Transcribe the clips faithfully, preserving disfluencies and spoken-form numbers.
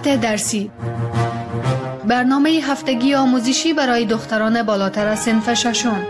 وسعت درسی، برنامه هفتگی آموزشی برای دختران بالاتر از صنف ششم.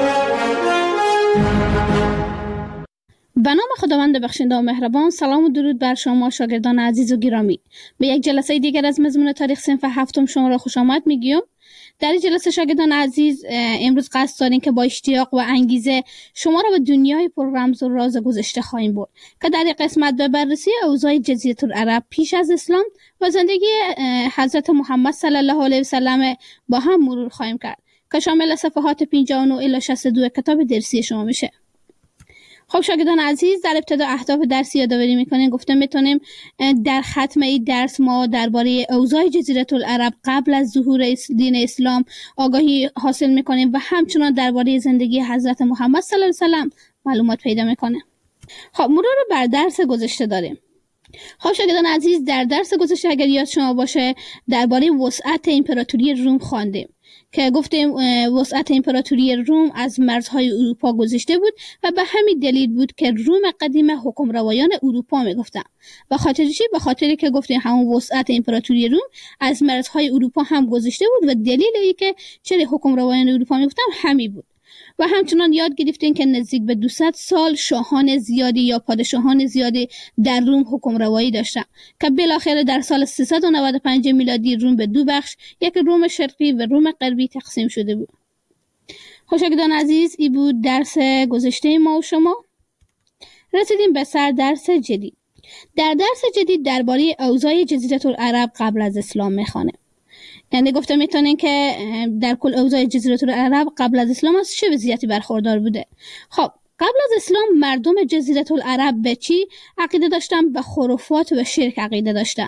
به نام خداوند بخشنده و مهربان. سلام و درود بر شما شاگردان عزیز و گرامی. به یک جلسه دیگر از مضمون تاریخ صنف هفتم شما را خوش آمد میگیم. در این جلسه شاگردان عزیز امروز قصد داریم که با اشتیاق و انگیزه شما را به دنیای پر رمز و راز گذشته خواهیم برد که در این قسمت به بررسی اوضاع جزیره العرب پیش از اسلام و زندگی حضرت محمد صلی الله علیه و سلم با هم مرور خواهیم کرد که شامل صفحات پنجاه و نه الی شصت و دو کتاب درسی شما میشه. خب شاگردان عزیز، در ابتدا اهداف درسی یادآوری میکنیم. گفتم میتونیم در ختم این درس ما درباره اوضاع جزیره العرب قبل از ظهور دین اسلام آگاهی حاصل میکنیم و همچنان درباره زندگی حضرت محمد صلی الله علیه و سلم معلومات پیدا میکنیم. خب مرور بر درس گذشته داریم. خب شاگردان عزیز، در درس گذشته اگر یاد شما باشه درباره وسعت امپراتوری روم خواندیم که گفتیم وسعت امپراتوری روم از مرزهای اروپا گذشته بود و به همین دلیل بود که روم قدیم حکمروایان اروپا میگفتن. و خاطر چی؟ به خاطری که گفتیم همون وسعت امپراتوری روم از مرزهای اروپا هم گذشته بود و دلیل ای که چرا حکمروایان اروپا میگفتن همین بود. و همچنان یاد گرفتیم که نزدیک به دویست سال شاهان زیادی یا پادشاهان زیادی در روم حکمروایی داشتند که بالاخره در سال سیصد و نود و پنج میلادی روم به دو بخش، یک روم شرقی و روم غربی تقسیم شده بود. شاگردان عزیز، این بود درس گذشته ما و شما. رسیدیم به سر درس جدید. در درس جدید درباره اوضاع جزیره العرب قبل از اسلام میخوانیم. یعنی گفته میتونین که در کل اوضاع جزیره العرب قبل از اسلام از چه وضعیتی برخوردار بوده. خب قبل از اسلام مردم جزیره العرب به چی عقیده داشتن؟ به خرافات و شرک عقیده داشتن.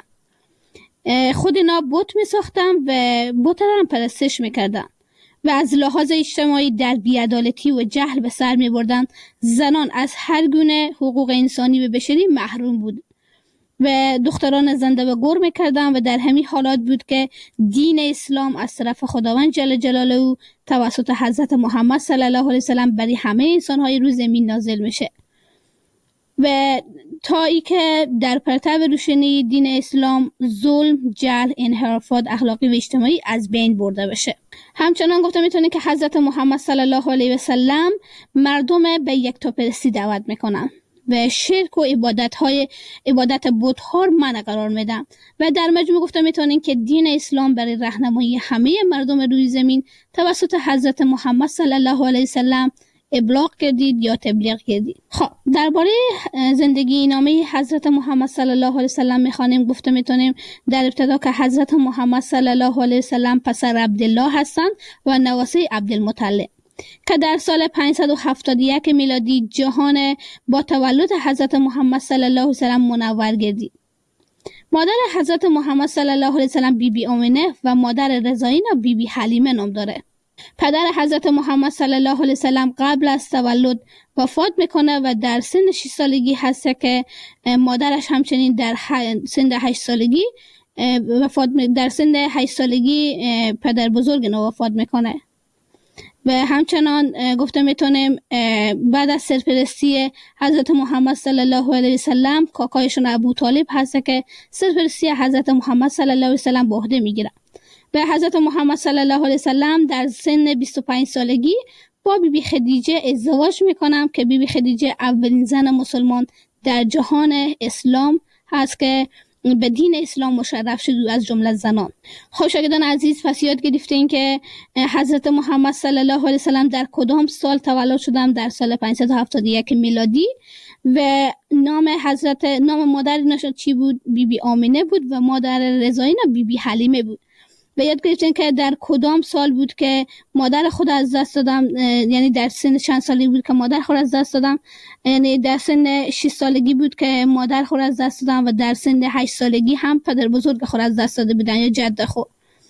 خود اینا بت میساختن و بت را هم پرستش میکردن و از لحاظ اجتماعی در بی‌عدالتی و جهل به سر میبردن. زنان از هر گونه حقوق انسانی و بشری محروم بود و دختران زنده و گور میکردن و در همین حالات بود که دین اسلام از طرف خداوند جل جلاله توسط حضرت محمد صلی الله علیه وسلم برای همه انسان‌های روی زمین نازل میشه و تا ای که در پرتو روشنی دین اسلام ظلم، جهل، انحرافات اخلاقی و اجتماعی از بین برده بشه. همچنان گفته میتونه که حضرت محمد صلی الله علیه وسلم مردم به یکتاپرستی دعوت میکنن و شرک و عبادت های عبادت بت ها منع قرار میدن و در مجموع گفته میتونین که دین اسلام برای راهنمایی همه مردم روی زمین توسط حضرت محمد صلی الله علیه وسلم ابلاغ کردید یا تبلیغ کردید. خب درباره زندگی نامه حضرت محمد صلی الله علیه وسلم میخوانیم. گفته میتونیم در ابتدا که حضرت محمد صلی الله علیه وسلم پسر عبدالله هستند و نواسه عبدالمطلب که در سال پانصد و هفتاد و یک میلادی جهان با تولد حضرت محمد صلی الله علیه وسلم منور گردید. مادر حضرت محمد صلی الله علیه وسلم بی بی آمنه و مادر رضایینا بی بی حلیمه نام داره. پدر حضرت محمد صلی الله علیه وسلم قبل از تولد وفات میکنه و در سن شش سالگی هست که مادرش همچنین در سن هشت سالگی وفات در سن هشت سالگی پدر بزرگ نو وفات میکنه. و همچنان گفته میتونیم بعد از سرپرستی حضرت محمد صلی الله علیه وسلم کاکایشون ابو طالب هست که سرپرستی حضرت محمد صلی الله علیه وسلم به عهده میگیره و حضرت محمد صلی الله علیه وسلم در سن بیست و پنج سالگی با بی بی خدیجه ازدواج میکنم که بی بی خدیجه اولین زن مسلمان در جهان اسلام هست که به دین اسلام مشرف شد از جمله زنان. خب شاگردان عزیز، پس یاد گرفتین که حضرت محمد صلی الله علیه وسلم در کدام سال تولد شدن؟ در سال پانصد و هفتاد و یک میلادی و نام حضرت نام مادر نشد چی بود؟ بی بی آمنه بود و مادر رضایینا بی بی حلیمه بود. و یاد گرفتین که در کدام سال بود که مادر خود از دست دادم، یعنی در سن چند سالگی بود که مادر خود از دست دادم؟ یعنی در سن شش سالگی بود که مادر خود از دست دادم و در سن هشت سالگی هم پدر بزرگ خود از دست داده بودن یا جد خود.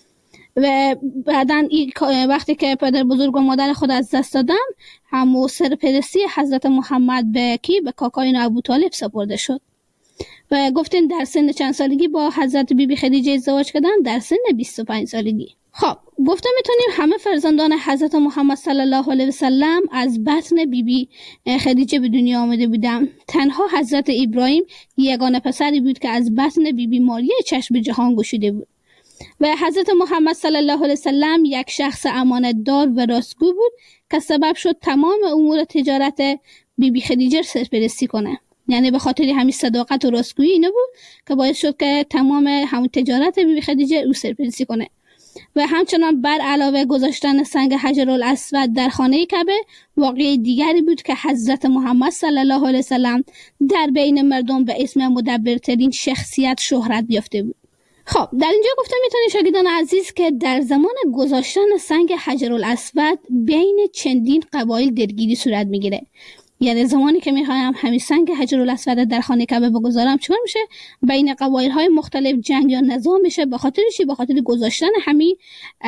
و بعدن وقتی که پدر بزرگ و مادر خود از دست دادن همو سرپرستی حضرت محمد به کی؟ به کاکای ابو طالب سپرده شد. و گفتین در سن چند سالگی با حضرت بی بی خدیجه ازدواج کردن؟ در سن بیست و پنج سالگی. خب گفته میتونیم همه فرزندان حضرت محمد صلی الله علیه و سلم از بطن بی بی خدیجه به دنیا آمده بودند. تنها حضرت ابراهیم یگانه پسری بود که از بطن بی بی ماریه چشم به جهان گشوده بود. و حضرت محمد صلی الله علیه و سلم یک شخص امانتدار و راستگو بود که سبب شد تمام امور تجارت بی بی خدیجه سرپرستی کنه. یعنی به خاطر همین صداقت و راستگویی اینو بود که باعث شد که تمام همون تجارت بی بی خدیجه او سرپرستی کنه. و همچنان بر علاوه گذاشتن سنگ حجر الاسود در خانه کعبه واقعه دیگری بود که حضرت محمد صلی الله علیه و سلم در بین مردم به اسم مدبرترین شخصیت شهرت یافته بود. خب در اینجا گفتم میتونید شاگردان عزیز که در زمان گذاشتن سنگ حجر الاسود بین چندین قبایل درگیری صورت میگیره. یعنی زمانی که میخوایم همین سنگ حجر الاسود در خانه کعبه بگذارم چیکار میشه؟ بین قبایل های مختلف جنگ یا نزاع میشه. به خاطر چی؟ به خاطر گذاشتن همین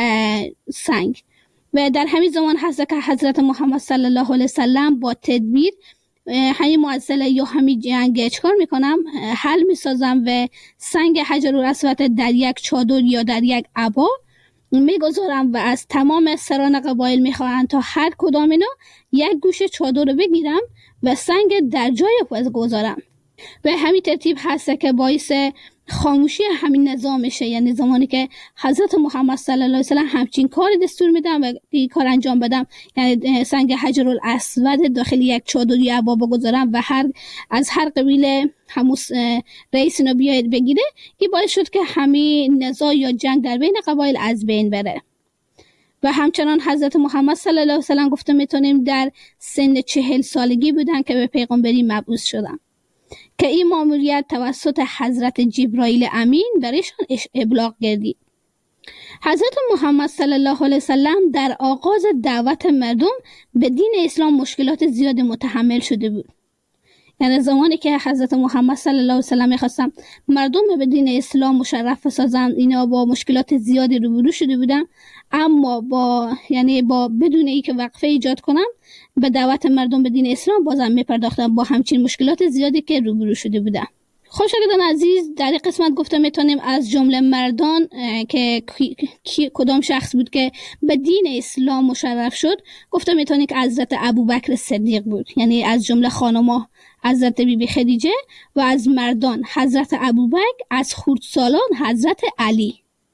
سنگ. و در همین زمان هست که حضرت محمد صلی الله علیه وسلم با تدبیر همین معضله یا همین جنگ چیکار میکنم؟ حل میسازم و سنگ حجر الاسود در یک چادر یا در یک عبا میگذارم و از تمام سران قبایل میخواهند تا هر کدام اینا یک گوشه چادر رو بگیرم و سنگ در جای خود گذارم. و همین ترتیب هست که باعث خاموشی همین نظام میشه. یعنی زمانی که حضرت محمد صلی الله علیه و سلم همچین کار دستور میدم و این کار انجام بدم، یعنی سنگ حجر الاسود داخل یک چادر یا عبا بگذارم و هر از هر قبیله همون رئیس اینو بیاید بگیره، این باعث شد که همین نزاع یا جنگ در بین قبایل از بین بره. و همچنان حضرت محمد صلی الله علیه و سلم گفته میتونیم در سن چهل سالگی بودن که به پیغمبری مبعوث شدن که این ماموریت توسط حضرت جبرائیل امین برایشان ابلاغ گردید. حضرت محمد صلی الله علیه و سلم در آغاز دعوت مردم به دین اسلام مشکلات زیاد متحمل شده بود. یعنی زمانی که حضرت محمد صلی الله علیه و سلم می‌خواستم مردم به دین اسلام مشرف بسازن، اینا با مشکلات زیادی روبرو شده بودن، اما با یعنی با بدون اینکه وقفه ایجاد کنم به دعوت مردم به دین اسلام بازم میپرداختم با همچین مشکلات زیادی که روبرو شده بودن. خب شاگردان عزیز، در این قسمت گفتم میتونیم از جمله مردان که کی، کدام شخص بود که به دین اسلام مشرف شد، گفتم میتونیم که حضرت ابوبکر صدیق بود. یعنی از جمله خانم‌ها حضرت بی بی خدیجه و از مردان حضرت ابوبکر، از خردسالان حضرت علی،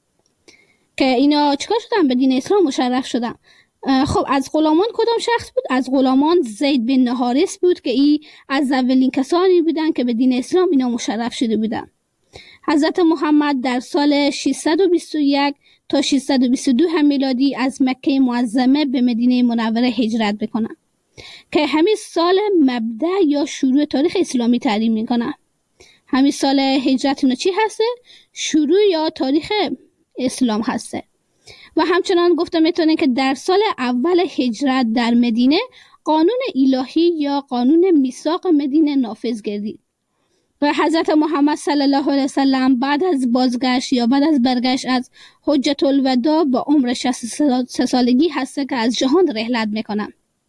که اینا چیکار شدن؟ به دین اسلام مشرف شدن. خب از غلامان کدام شخص بود؟ از غلامان زید بن حارث بود که ای از اولین کسانی بودن که به دین اسلام اینا مشرف شده بودن. حضرت محمد در سال ششصد و بیست و یک تا ششصد و بیست و دو هم میلادی از مکه معظمه به مدینه منوره هجرت بکنن که همین سال مبدأ یا شروع تاریخ اسلامی تعیین میکنن. همین سال هجرت اینو چی هسته؟ شروع یا تاریخ اسلام هسته. و همچنان گفته میتونه که در سال اول هجرت در مدینه قانون الهی یا قانون میثاق مدینه نافذ گردید و حضرت محمد صلی الله علیه وسلم بعد از بازگشت یا بعد از برگشت از حجت الوداع با عمر شصت و سه سالگی هسته که از جهان رحلت میکنن.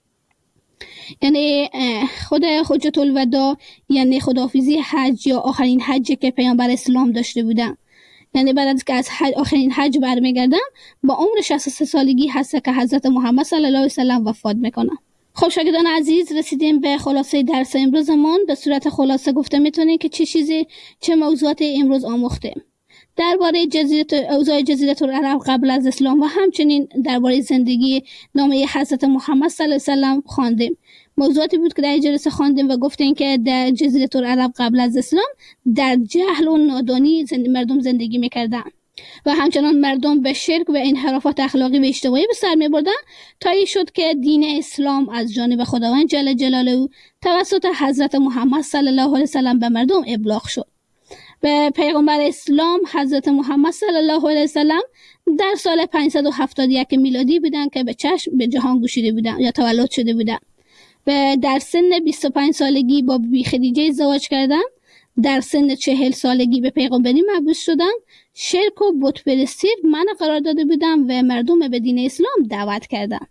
یعنی خود حجت الوداع یعنی خداحافظی حج یا آخرین حجی که پیامبر اسلام داشته بودن. یعنی بعد از که از حج آخرین حج برمیگردم با عمر شصت و سه سالگی هست که حضرت محمد صلی الله علیه وسلم وفات میکنن. خب شاگردان عزیز، رسیدیم به خلاصه درس امروزمون. به صورت خلاصه گفته میتونیم که چه چیزی چه موضوعات امروز آموختیم درباره جزیره اوضاع جزیره العرب قبل از اسلام و همچنین درباره زندگی نامه حضرت محمد صلی الله علیه وسلم خواندیم. موضوعاتی بود که در جلسه خواندیم و گفتیم که در جزیره العرب قبل از اسلام در جهل و نادانی زند... مردم زندگی میکردن و همچنان مردم به شرک و انحرافات اخلاقی و اجتماعی به سر میبردن تا این شد که دین اسلام از جانب خداوند جل جلاله توسط حضرت محمد صلی الله علیه وسلم به مردم ابلاغ شد. و پیغمبر اسلام حضرت محمد صلی الله علیه وسلم در سال پانصد و هفتاد و یک میلادی بودن که به چشم به جهان گشوده بودن یا تولد شده بودن و در سن بیست و پنج سالگی با بی خدیجه ازدواج کردن. در سن چهل سالگی به پیغمبری مبعوث شدن. شرک و بت پرستی منع قرار داده بودن و مردم به دین اسلام دعوت کردن.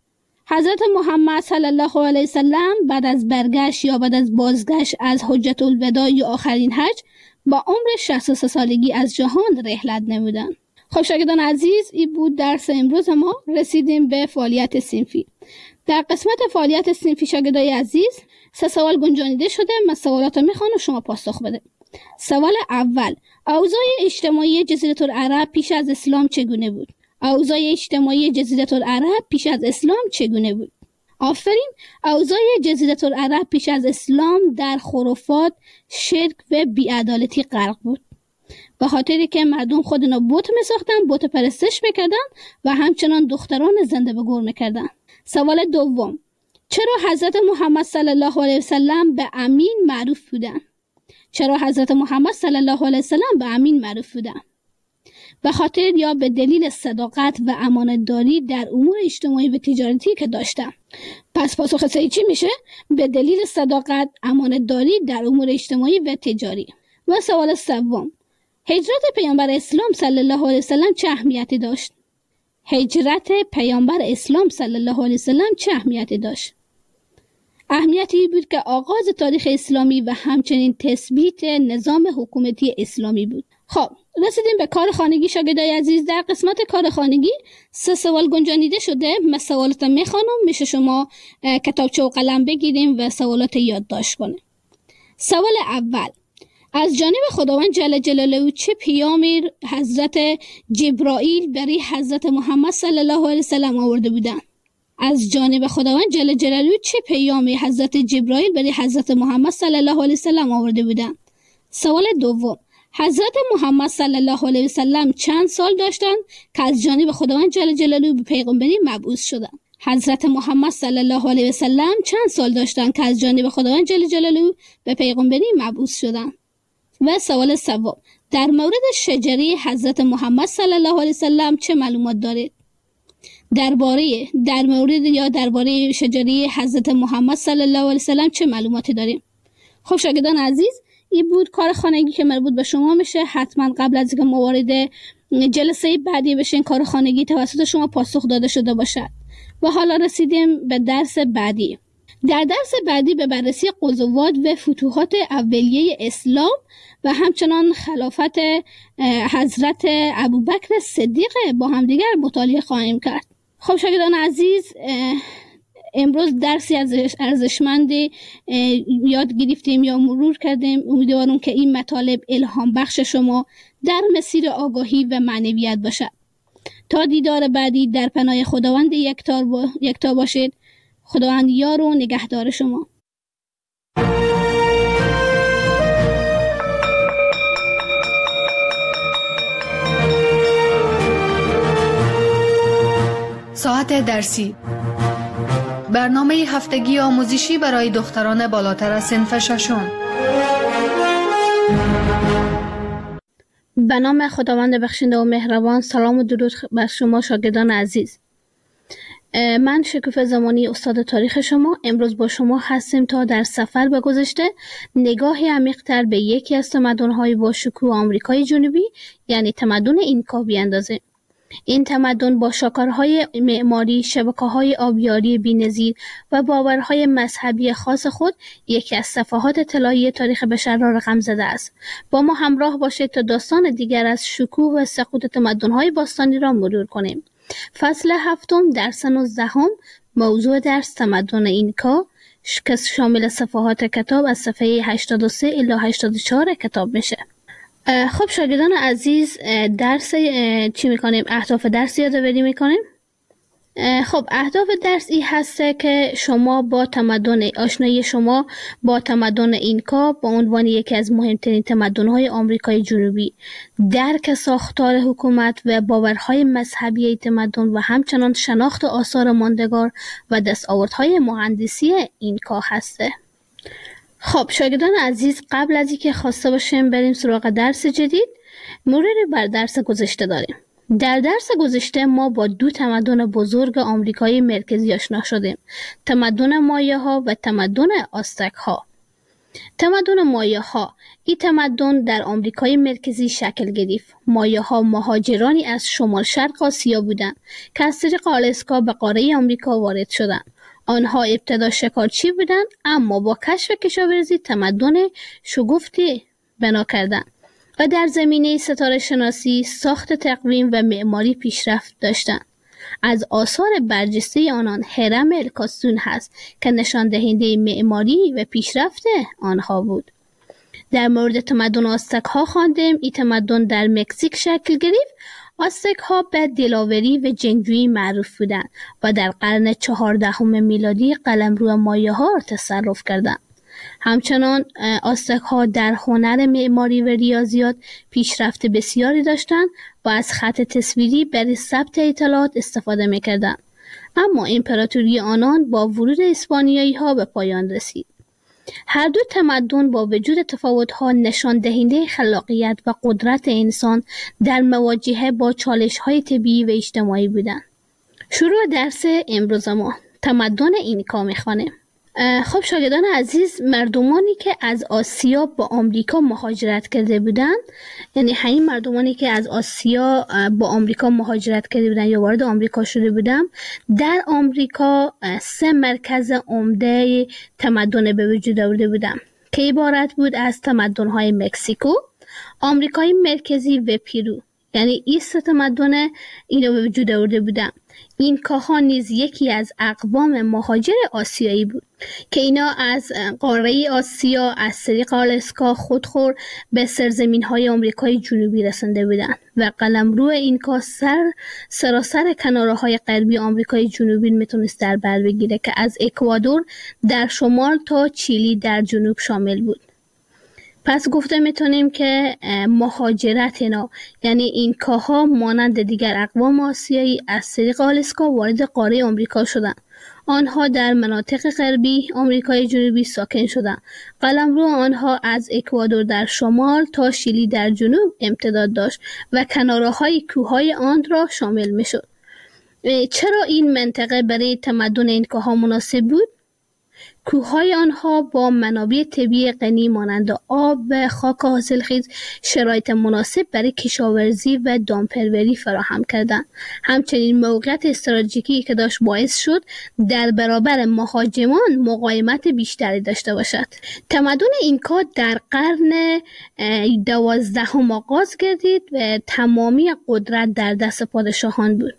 حضرت محمد صلی الله علیه وسلم بعد از برگشت یا بعد از بازگشت از حجت الوداع یا آخرین حج با عمر شصت و سه سالگی از جهان رحلت نمودند. خب شاگردان عزیز، این بود درس امروز ما. رسیدیم به فعالیت صنفی. در قسمت فعالیت صنفی شاگردای عزیز سه سوال گنجانیده شده. من سوالات رو میخوام و شما پاسخ بده. سوال اول: اوضاع اجتماعی جزیره العرب پیش از اسلام چگونه بود؟ اوضاع اجتماعی جزیره العرب پیش از اسلام چگونه بود؟ آفرین. اوضاع جزیره العرب پیش از اسلام در خرافات، شرک و بی‌عدالتی غرق بود. به خاطری که مردم خودنا بت میساختن، بت پرستش میکردن و همچنان دختران زنده به گور میکردن. سوال دوم: چرا حضرت محمد صلی الله علیه وسلم به امین معروف بودند؟ چرا حضرت محمد صلی الله علیه وسلم به امین معروف بودند؟ به خاطر یا به دلیل صداقت و امانتداری در امور اجتماعی و تجارتی که داشتن. پس پاسخ صحیح چی میشه؟ به دلیل صداقت، امانتداری در امور اجتماعی و تجاری. و سوال سوم: هجرت پیامبر اسلام صلی الله علیه وسلم چه اهمیتی داشت؟ هجرت پیامبر اسلام صلی الله علیه وسلم چه اهمیتی داشت؟ اهمیتی بود که آغاز تاریخ اسلامی و همچنین تثبیت نظام حکومتی اسلامی بود. خب رسیدیم به کار خانگی شاگردای عزیز. در قسمت کار خانگی سه سوال گنجانیده شده. من سوالات میخوانم، میشه شما کتابچه و قلم بگیریم و سوالات یادداشت کنیم. سوال اول: از جانب خداوند جل جلاله چه پیامی حضرت جبرائیل برای حضرت محمد صلی الله علیه وسلم آورده بودند؟ از جانب خداوند جل جلاله چه پیامی حضرت جبرائیل برای حضرت محمد صلی الله علیه وسلم آورده بودند؟ سوال دوم: حضرت محمد صلی الله علیه وسلم چند سال داشتند که از جانب خداوند جل جلاله به پیغمبری مبعوث شدند؟ حضرت محمد صلی الله علیه وسلم چند سال داشتند که از جانب خداوند جل جلاله به پیغمبری مبعوث شدند؟ و سوال سوم: در مورد شجره حضرت محمد صلی الله علیه وسلم چه معلومات دارید؟ درباره در مورد یا درباره شجره حضرت محمد صلی الله علیه وسلم چه معلوماتی داریم؟ خب شاگردان عزیز، این بود کار خانگی که مربوط به شما میشه. حتما قبل از اینکه ما وارد جلسه بعدی بشین کار خانگی توسط شما پاسخ داده شده باشد. و حالا رسیدیم به درس بعدی. در درس بعدی به بررسی غزوات و فتوحات اولیه اسلام و همچنان خلافت حضرت ابوبکر صدیق با همدیگر مطالعه خواهیم کرد. خب شاگردان عزیز، امروز درسی از ارزشمند یاد گرفتیم یا مرور کردیم. امیدوارم که این مطالب الهام بخش شما در مسیر آگاهی و معنویت باشد. تا دیدار بعدی در پناه خداوند یکتا با... یکتا باشید. خداوند یار و نگهدار شما. ساعت درسی: برنامه هفتگی آموزشی برای دختران بالاتر از صنف ششم. به نام خداوند بخشنده و مهربان. سلام و درود بر شما شاگردان عزیز. من شکوفه زمانی استاد تاریخ شما امروز با شما هستیم تا در سفر به گذشته نگاهی عمیق‌تر به یکی از تمدن‌های با شکوه آمریکای جنوبی یعنی تمدن اینکا بیاندازیم. این تمدن با شاکارهای معماری، شبکه‌های آبیاری بی‌نظیر و باورهای مذهبی خاص خود یکی از صفحات طلایی تاریخ بشر را رقم زده است. با ما همراه باشید تا داستان دیگر از شکوه و سقوط تمدن‌های باستانی را مرور کنیم. فصل هفتم درس نوزدهم، موضوع درس تمدن اینکا که شامل صفحات کتاب از صفحه هشتاد و سه الی هشتاد و چهار کتاب میشه. خب شاگردان عزیز، درس چی میکنیم؟ اهداف درس یادآوری میکنیم. خب اهداف درس این هسته که شما با تمدن آشنایی شما با تمدن اینکا با عنوان یکی از مهمترین تمدن‌های آمریکای جنوبی، درک ساختار حکومت و باورهای مذهبی تمدن و همچنان شناخت آثار ماندگار و دستاوردهای مهندسی اینکا هسته. خب شاگردان عزیز، قبل از اینکه خواسته باشیم بریم سراغ درس جدید، مروری بر درس گذشته داریم. در درس گذشته ما با دو تمدن بزرگ آمریکای مرکزی آشنا شدیم، تمدن مایه ها و تمدن آستک ها. تمدن مایه ها. این تمدن در آمریکای مرکزی شکل گرفت. مایه ها مهاجرانی از شمال شرق آسیا بودند که از طریق آلاسکا به قاره آمریکا وارد شدند. آنها ابتدا شکارچی بودند، اما با کشف کشاورزی تمدن شگفتی بنا کردند و در زمینه ستاره شناسی، ساخت تقویم و معماری پیشرفت داشتند. از آثار برجسته آنان هرم الکاسون هست که نشان دهنده معماری و پیشرفت آنها بود. در مورد تمدن آزتک ها خواندیم. این تمدن در مکزیک شکل گرفت. آزتک ها به دلاوری و جنگجویی معروف بودند و در قرن چهاردهم میلادی قلمرو مایه ها را تصرف کردند. همچنان آزتک ها در هنر معماری و ریاضیات پیشرفت بسیاری داشتند و از خط تصویری برای ثبت اطلاعات استفاده می‌کردند. اما امپراتوری آنان با ورود اسپانیایی ها به پایان رسید. هر دو تمدن با وجود تفاوت‌ها نشان دهنده خلاقیت و قدرت انسان در مواجهه با چالش‌های طبیعی و اجتماعی بودند. شروع درس امروز ما تمدن اینکا می‌خوانیم. خب شاگردان عزیز، مردمانی که از آسیا با آمریکا مهاجرت کرده بودند، یعنی همین مردمانی که از آسیا با آمریکا مهاجرت کرده بودند یا وارد آمریکا شده بودند، در آمریکا سه مرکز عمده تمدن به وجود آورده بودند که عبارت بود از تمدن‌های مکزیکو، آمریکای مرکزی و پیرو. یعنی این سه تمدن اینو به وجود آورده بودند. اینکاها نیز یکی از اقوام مهاجر آسیایی بود که اینا از قاره آسیا از طریق آلاسکا خودخور به سرزمین‌های آمریکای جنوبی رسنده بودند و قلمرو اینکا سر سراسر کناره‌های غربی آمریکای جنوبی میتونست در بر بگیره که از اکوادور در شمال تا چیلی در جنوب شامل بود. پس گفته میتونیم که مهاجرت اینا، یعنی اینکاها مانند دیگر اقوام آسیایی از طریق آلاسکا وارد قاره آمریکا شدند. آنها در مناطق غربی آمریکای جنوبی ساکن شدند. قلمرو آنها از اکوادور در شمال تا شیلی در جنوب امتداد داشت و کناره‌های کوههای آن را شامل میشد. چرا این منطقه برای تمدن اینکاها مناسب بود؟ کوههای آنها با منابع طبیعی غنی مانند آب و خاک حاصلخیز شرایط مناسب برای کشاورزی و دامپروری فراهم کردند. همچنین موقعیت استراتژیکی که داشت باعث شد در برابر مهاجمان مقاومت بیشتری داشته باشد. تمدن اینکا در قرن دوازدهم آغاز گردید و تمامی قدرت در دست پادشاهان بود.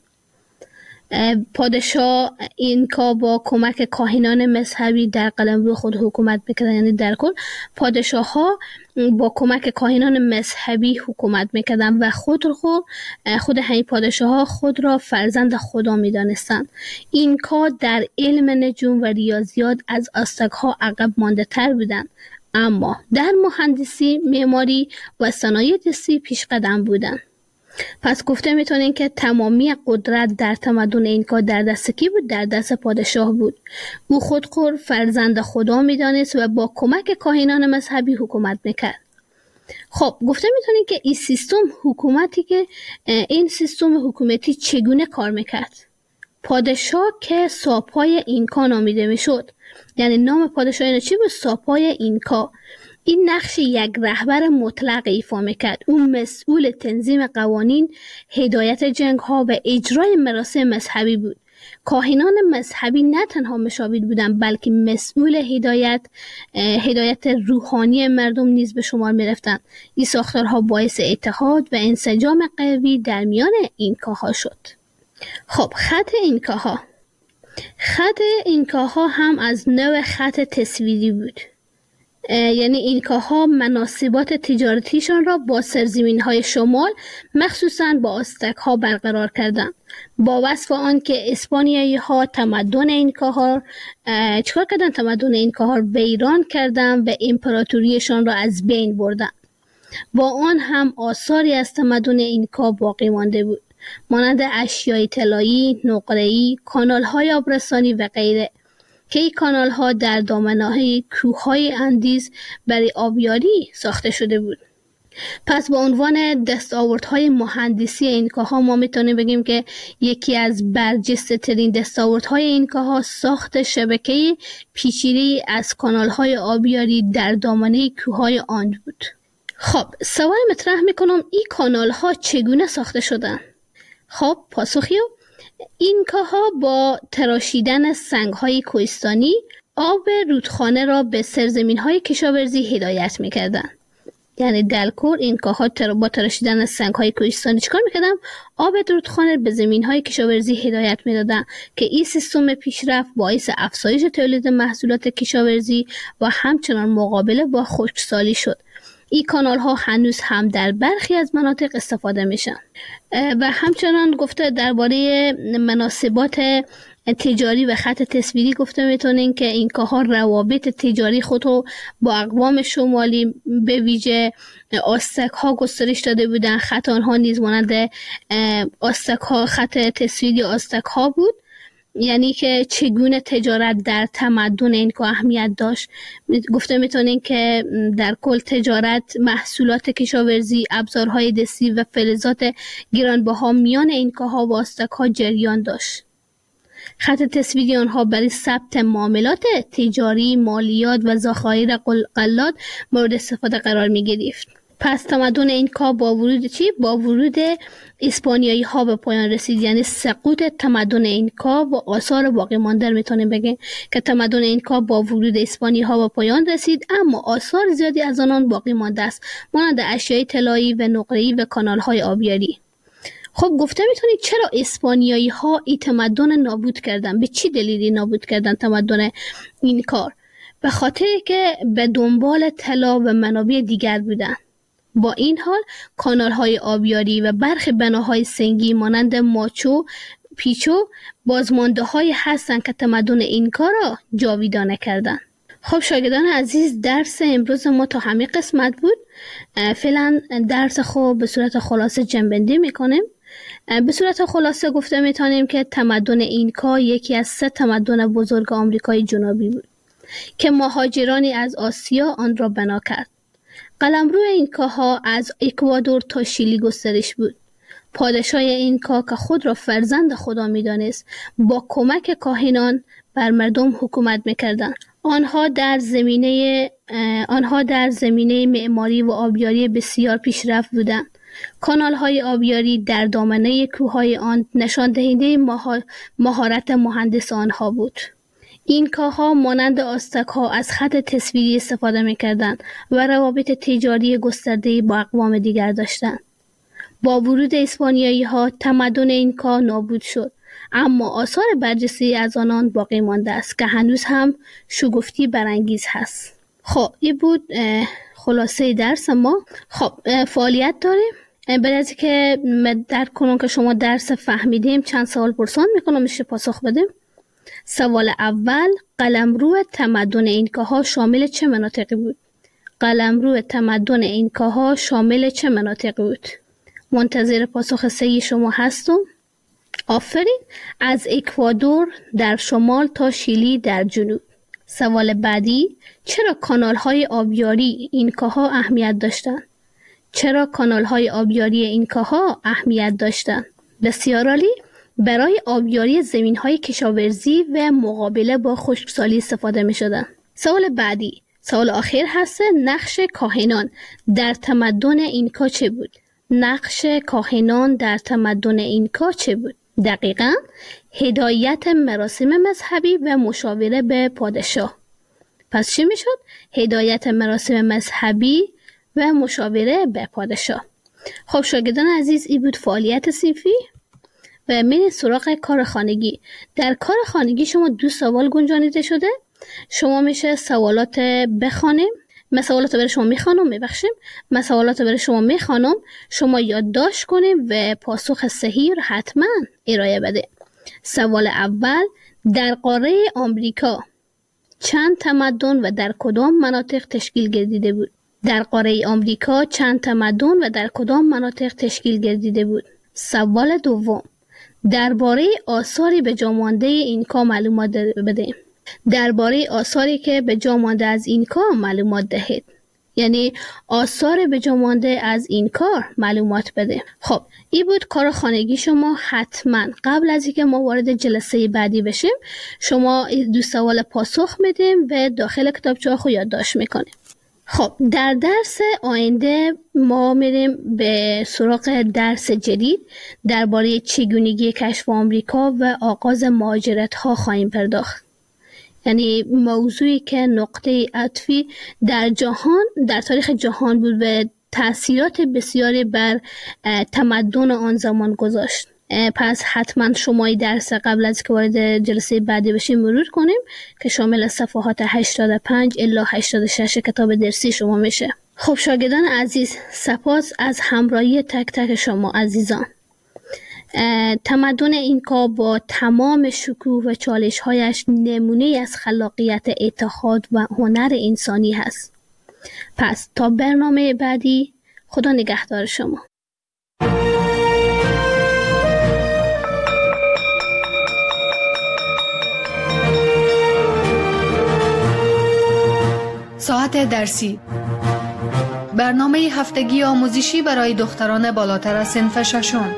پادشاه اینکا با کمک کاهنان مذهبی در قلمرو خود حکومت میکردن. یعنی در کل پادشاه ها با کمک کاهنان مذهبی حکومت میکردن و خود خود خود همین پادشاه ها خود را فرزند خدا میدانستند. اینکا در علم نجوم و ریاضیات از آزتک ها عقب مانده تر بودند، اما در مهندسی، معماری و صنایع دستی پیش قدم بودند. پس گفته میتونین که تمامی قدرت در تمدن اینکا در دست کی بود؟ در دست پادشاه بود. او خودخور فرزند خدا میدانست و با کمک کاهنان مذهبی حکومت میکرد. خب گفته میتونین که این سیستم حکومتی که این سیستم حکومتی چگونه کار میکرد؟ پادشاه که ساپای اینکا نامیده میشد، یعنی نام پادشاه اینا چی بود؟ ساپای اینکا. این نقش یک رهبر مطلق ایفا میکرد. اون مسئول تنظیم قوانین، هدایت جنگ ها و اجرای مراسم مذهبی بود. کاهنان مذهبی نه تنها مشاور بودند، بلکه مسئول هدایت هدایت روحانی مردم نیز به شمار میرفتند. این ساختارها باعث اتحاد و انسجام قوی در میان اینکاها شد. خب خط اینکاها خط اینکاها هم از نوع خط تصویری بود. یعنی اینکاها مناسبات تجارتیشان را با سرزمین‌های شمال مخصوصاً با آزتک ها برقرار کردند. با وصف آن که اسپانیایی ها تمدن اینکاها چکار کردن؟ تمدن اینکاها ویران کردن و امپراتوریشان را از بین بردن. با آن هم آثاری از تمدن اینکا باقی مانده بود، مانند اشیای طلایی، نقره‌ای، کانال‌های آبرسانی و غیره که این کانال ها در دامنه‌های کوههای اندیز برای آبیاری ساخته شده بود. پس با عنوان دستاوردهای مهندسی اینکاها ما میتونیم بگیم که یکی از برجسته ترین دستاوردهای اینکاها ساخت شبکه پیچیده‌ای از کانالهای آبیاری در دامنه کوههای آند بود. خب سوال مطرح میکنم این کانالها چگونه ساخته شدن؟ خب پاسخیو اینکاها با تراشیدن سنگهای کوهستانی آب رودخانه را به سرزمینهای کشاورزی هدایت میکردن. یعنی در کل اینکاها تر با تراشیدن سنگ‌های کوهستانی چیکار می‌کردن؟ آب رودخانه به زمین‌های کشاورزی هدایت می‌دادن که این سیستم پیشرفت باعث افزایش تولید محصولات کشاورزی و همچنان مقابله با خشکسالی شد. این کانال‌ها هنوز هم در برخی از مناطق استفاده میشن و همچنان گفته درباره مناسبات تجاری و خط تصویری گفته میتونین که اینکاها روابط تجاری خود رو با اقوام شمالی به ویژه آستک ها گسترش داده بودن. خط آنها نیز مانند آستک ها خط تصویری آستک ها بود، یعنی که چگونه تجارت در تمدن اینکا اهمیت داشت. گفته میتونین که در کل تجارت محصولات کشاورزی، ابزارهای دستی و فلزات گرانبها میان اینکاها و آستک ها جریان داشت. خط تصویری آنها برای ثبت معاملات تجاری، مالیات و ذخایر غلات مورد استفاده قرار می گرفت. پس تمدن اینکا با ورود چی؟ با ورود اسپانیایی ها به پایان رسید. یعنی سقوط تمدن اینکا و آثار باقی مانده میتونیم بگیم که تمدن اینکا با ورود اسپانیایی ها به پایان رسید، اما آثار زیادی از آنان باقی مانده است، مانند اشیای طلایی و نقره‌ای و کانال های آبیاری. خب گفته میتونید چرا اسپانیایی ها این تمدن نابود کردن؟ به چی دلیلی نابود کردن تمدن این کار؟ به خاطر که به دنبال طلا و منابع دیگر بودن. با این حال کانال های آبیاری و برخی بناهای سنگی مانند ماچو پیچو بازمانده های هستند که تمدن اینکا را جاویدانه کردند. خب شاگردان عزیز، درس امروز ما تا همین قسمت بود. فعلا درس خود به صورت خلاصه جنبندی میکنیم. به صورت خلاصه گفته میتونیم که تمدن اینکا یکی از سه تمدن بزرگ آمریکای جنوبی بود که مهاجرانی از آسیا آن را بنا کرد. قلمرو اینکاها از اکوادور تا شیلی گسترش بود. پادشاه اینکا که خود را فرزند خدا میدانست با کمک کاهنان بر مردم حکومت میکردند. آنها در زمینه آنها در زمینه معماری و آبیاری بسیار پیشرفت بودند. کانال های آبیاری در دامنه کوههای آن نشان دهنده مهارت مهندس آنها بود. اینکاها مانند آستک ها از خط تصویری استفاده می‌کردند و روابط تجاری گسترده با اقوام دیگر داشتند. با ورود اسپانیایی ها تمدن اینکا نابود شد، اما آثار برجسته از آنان باقی مانده است که هنوز هم شگفتی برانگیز هست. خب این بود خلاصه درس ما. خب فعالیت داریم. برای از که درک کنم که شما درس فهمیدیم چند سوال پرسان میکنم میشه پاسخ بدیم. سوال اول، قلمرو تمدن اینکاها شامل چه مناطقی بود؟ قلمرو تمدن اینکاها شامل چه مناطقی بود؟ منتظر پاسخ صحیح شما هستم. آفرین. از اکوادور در شمال تا شیلی در جنوب. سوال بعدی، چرا کانال های آبیاری اینکاها اهمیت داشتند؟ چرا کانال های آبیاری اینکاها اهمیت داشتند؟ بسیار عالی. برای آبیاری زمین های کشاورزی و مقابله با خشکسالی استفاده می شدن. سوال بعدی، سوال آخر هست، نقش کاهنان در تمدن اینکا چه بود؟ نقش کاهنان در تمدن اینکا چه بود؟ دقیقاً هدایت مراسم مذهبی و مشاوره به پادشاه. پس چی می شد؟ هدایت مراسم مذهبی و مشاوره به پادشاه. خب شاگردان عزیز، این بود فعالیت صنفی و میریم سراغ کار خانگی. در کار خانگی شما دو سوال گنجانیده شده. شما میشه سوالات بخوانیم. من سوالات برای شما میخوانم، میبخشیم. من سوالات برای شما میخوانم، شما یادداشت کنیم و پاسخ صحیح رو حتما ارائه بده. سوال اول، در قاره آمریکا چند تمدن و در کدام مناطق تشکیل گردیده بود؟ در قاره آمریکا چند تمدن و در کدام مناطق تشکیل گردیده بود؟ سوال دوم، درباره آثاری به جا مانده اینکا معلومات بده. درباره آثاری که به جا مانده از اینکا معلومات دهید. یعنی آثار به جا مانده از این کار معلومات بده. خب این بود کار خانگی شما. حتما قبل از اینکه ما وارد جلسه بعدی بشیم شما دو سوال پاسخ میدیم و داخل کتابچه خود یادداشت میکنیم. خب در درس آینده ما میریم به سراغ درس جدید درباره چگونگی کشف آمریکا و آغاز مهاجرت ها خواهیم پرداخت. یعنی موضوعی که نقطه عطفی در جهان در تاریخ جهان بود و تأثیرات بسیاری بر تمدن آن زمان گذاشت. پس حتما شما این درس قبل از که وارد جلسه بعدی بشیم مرور کنیم که شامل صفحات هشتاد و پنج الی هشتاد و شش کتاب درسی شما میشه. خب شاگردان عزیز، سپاس از همراهی تک تک شما عزیزان. تمدن اینکا با تمام شکوه و چالش‌هایش نمونه از خلاقیت، اتحاد و هنر انسانی هست. پس تا برنامه بعدی، خدا نگهدار شما. ساعت درسی، برنامه هفتگی آموزشی برای دختران بالاتر از صنف ششم.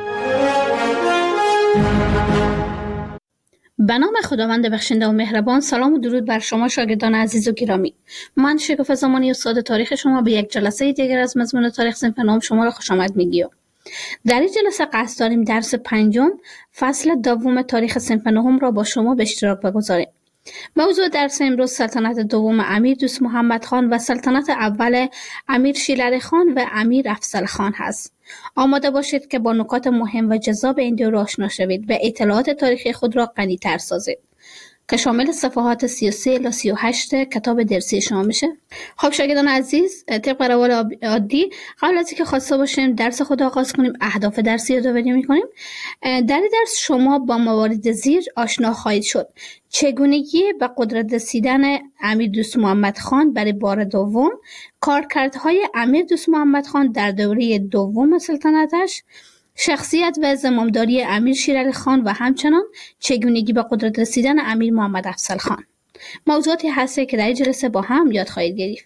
به نام خداوند بخشنده و مهربان. سلام و درود بر شما شاگردان عزیز و گرامی. من شکوفه زمانی استاد تاریخ شما به یک جلسه دیگر از مضمون تاریخ صنف نهم شما را خوش آمد میگیم. در این جلسه قصد داریم درس پنجم فصل دوم تاریخ صنف نهم را با شما به اشتراک بگذاریم. موضوع درس امروز سلطنت دوم امیر دوست محمد خان و سلطنت اول امیر شیرعلی خان و امیر افضل خان هست. آماده باشید که با نکات مهم و جذاب این دو را آشنا شوید و اطلاعات تاریخی خود را غنی‌تر سازید که شامل صفحات سی و سه الی سی و هشت کتاب درسی شما میشه. خب شاگردان عزیز، طبق روال عادی قبل از اینکه خواسته باشیم درس خود آغاز کنیم اهداف درسی یادآوری میکنیم. در این درس شما با موارد زیر آشنا خواهید شد: چگونگی به قدرت رسیدن امیر دوست محمد خان برای بار دوم، کارکردهای امیر دوست محمد خان در دوره دوم سلطنتش، شخصیت و زمامداری امیر شیرعلی خان و همچنان چگونگی به قدرت رسیدن امیر محمد افضل خان. موضوعاتی هستی که در این جلسه با هم یاد خواهید گرفت.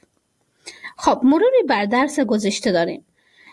خب مروری بر درس گذشته داریم.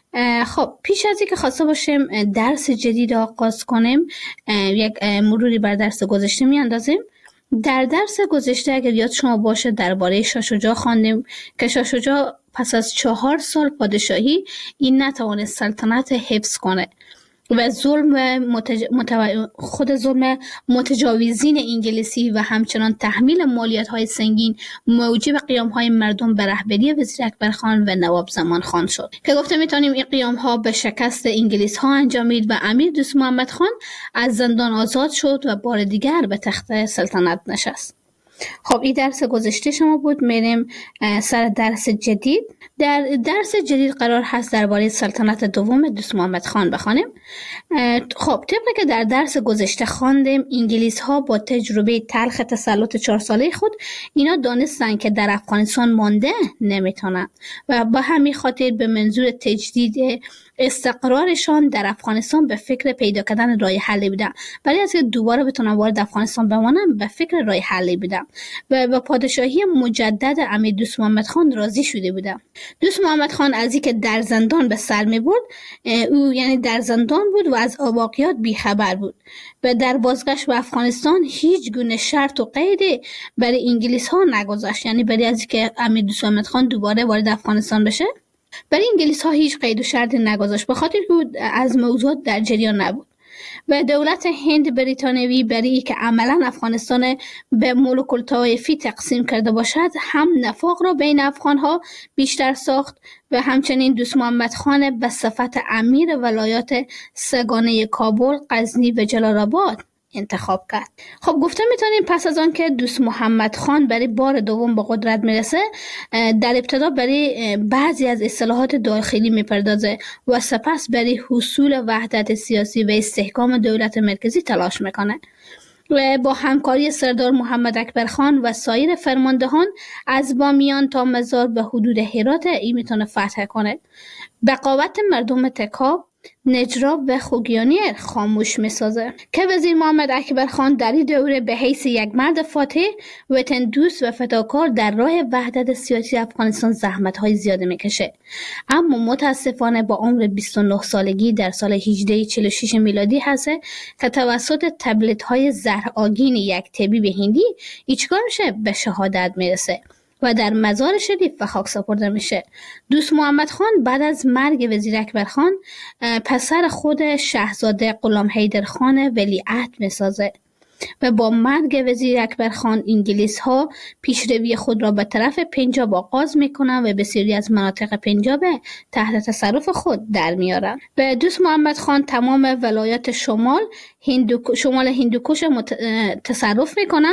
خب پیش از اینکه خواسته باشیم درس جدید آغاز کنیم یک مروری بر درس گذشته میاندازیم. در درس گذشته اگر یاد شما باشه درباره شاه شجاع خواندیم که شاه شجاع پس از چهار سال پادشاهی این نتوانست سلطنت حفظ کنه و ظلم متج... متو... خود ظلم متجاوزین انگلیسی و همچنان تحمیل مالیات های سنگین موجب قیام های مردم به رهبری وزیر اکبر خان و نواب زمان خان شد که گفته میتونیم این قیام ها به شکست انگلیس ها انجامید و امیر دوست محمد خان از زندان آزاد شد و بار دیگر به تخت سلطنت نشست. خب این درس گذشته شما بود. میریم سر درس جدید. در درس جدید قرار هست درباره سلطنت دوم دوست محمد خان بخوانیم. خب طبق که در درس گذشته خواندیم انگلیس ها با تجربه تلخ تسلط چهار ساله خود اینا دانستن که در افغانستان مانده نمیتونن و با همین خاطر به منظور تجدید استقرارشان در افغانستان به فکر پیدا کردن راه حلی بودن. برای از که دوباره بتونن وارد افغانستان بمانن به فکر راه حلی بودن و با پادشاهی مجدد امیر دوست محمد خان راضی شده بودن. دوست محمد خان از اینکه در زندان به سر می برد، او یعنی در زندان بود و از واقعیات بیخبر بود و در بازگشت به افغانستان هیچ گونه شرط و قیدی برای انگلیس ها نگذاشت، یعنی برای از اینکه امیر دوست محمد خان دوباره وارد افغانستان بشه برای انگلیس ها هیچ قید و شرطی نگذاشت، به خاطر که از موضوعات در جریان نبود و دولت هند بریتانیایی برای که عملا افغانستان به ملوک الطوایفی تقسیم کرده باشد هم نفاق را بین افغان ها بیشتر ساخت و همچنین دوست محمد خان به صفت امیر ولایات سگانه کابل، غزنی و جلال آباد انتخاب کرد. خب گفته میتونیم پس از آن که دوست محمد خان برای بار دوم به قدرت میرسه در ابتدا برای بعضی از اصلاحات داخلی میپردازه و سپس برای حصول وحدت سیاسی و استحکام دولت مرکزی تلاش میکنه و با همکاری سردار محمد اکبر خان و سایر فرماندهان از بامیان تا مزار به حدود هرات ای میتونه فتح کنه. بقاوت مردم تکاب نجراب و خوگیانیر خاموش میسازه که وزیر محمد اکبر خان در این دوره به حیث یک مرد فاتح، وطن دوست و فداکار در راه وحدت سیاسی افغانستان زحمت‌های زیاده میکشه، اما متاسفانه با عمر بیست و نه سالگی در سال هجده چهل و شش میلادی هست که توسط تبلیت‌های زهرآگین یک طبیب هندی ایچکار میشه به شهادت میرسه و در مزار شریف به خاک سپرده میشه. دوست محمد خان بعد از مرگ وزیر اکبر خان پسر خود شاهزاده غلام حیدر خان ولیعهد میسازه و با مرگ وزیر اکبر خان انگلیس ها پیشروی خود را به طرف پنجاب آغاز میکنند و بسیاری از مناطق پنجاب تحت تصرف خود در میارن. به دوست محمد خان تمام ولایت شمال هندو شمال هندوکش مت... تصرف میکنن